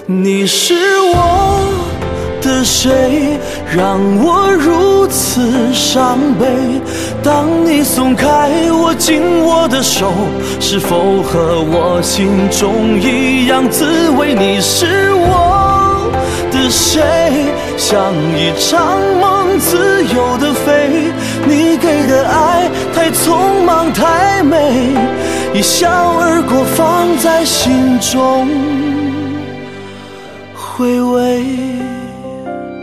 你是我的谁，让我如此伤悲？当你松开我紧握的手，是否和我心中一样滋味？你是我的谁，像一场梦自由的飞，你给的爱太匆忙太美，一笑而过放在心中回味。